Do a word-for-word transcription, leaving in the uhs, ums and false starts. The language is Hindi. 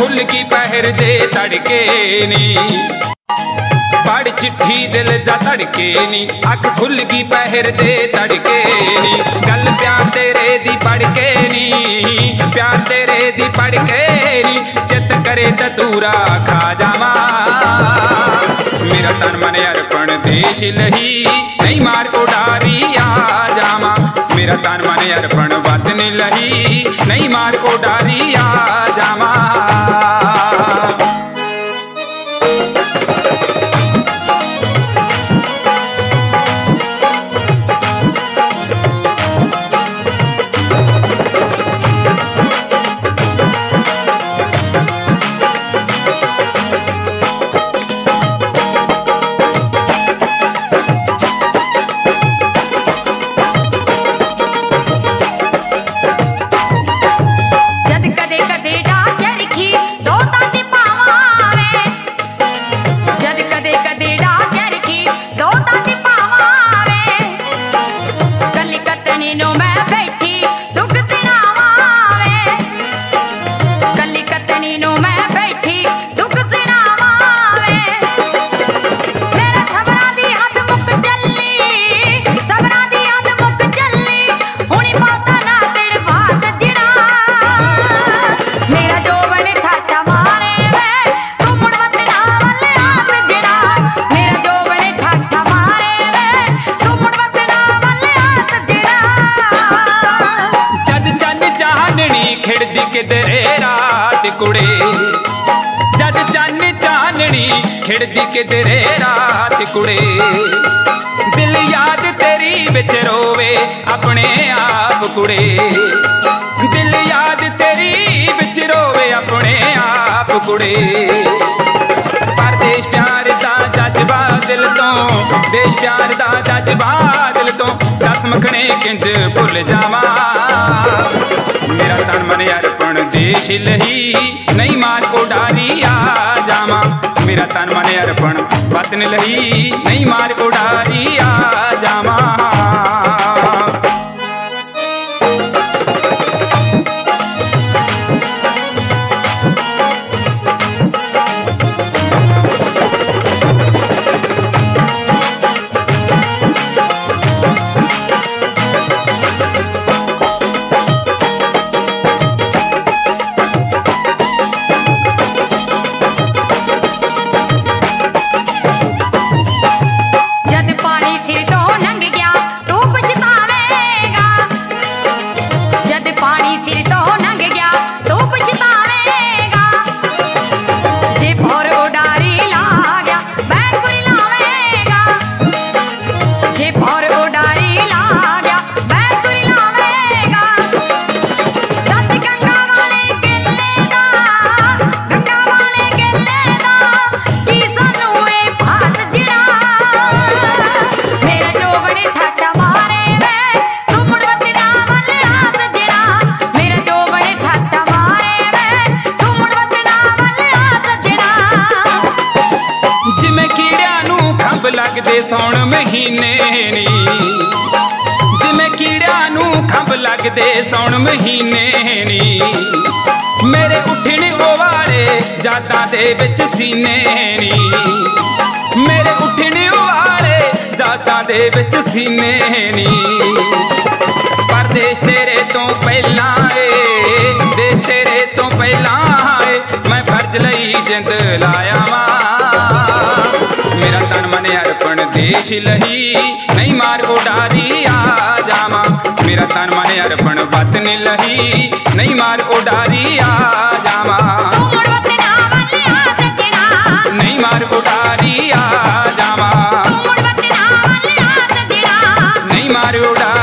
खुल की पहर दे तड़के नी, पढ़ चिट्ठी दिल जा तड़के नी, अख खुल की पहर दे तड़के नी, गल प्यार तेरे दी पढ़ के नी, प्यार तेरे दी पढ़ के नी, चित करे तूरा खा जावा, मेरा तन मन अर्पण देश लही, नहीं मार उडारी आ जावा, मेरा तन मन अर्पण वतन लही, नहीं मार उडारी आ जावा। किधरे रात कुड़े, जद चन चाननी खिड़दी किधरे रात कुड़े, दिल याद तेरी बिच रोवे अपने आप कुड़े, दिल याद तेरी बिच रोवे अपने आप कुड़े, परदेश प्यार दा जज्बा दिल तो, देश प्यार दा जज्बा दिल तो, दस मखने किंज भुल जावा, मेरा तन मन अर्पण देश लही, नहीं मार उडारी आ जावा, मेरा तन मन अर्पण वतन लही, नहीं मार उडारी आ जावा। लगदे सौण महीने नी, जिमें कीड़िया नू खंभ लगदे सौण महीने नी, मेरे उठने वाले जादा दे विच सीने नी, मेरे उठने वाले जादा दे विच सीने नी, परदेश तेरे तो पहला है, देश तेरे तो पहला है, मैं फर्ज लई जिंद लाया वा, मेरा तन मन अर्पण देश लही, नहीं मार उडारी आ जावा, मेरा तन मन अर्पण वतन लही, नहीं मार उडारी आ जावा, नहीं मार उडारी आ जावा, नहीं मार उडारी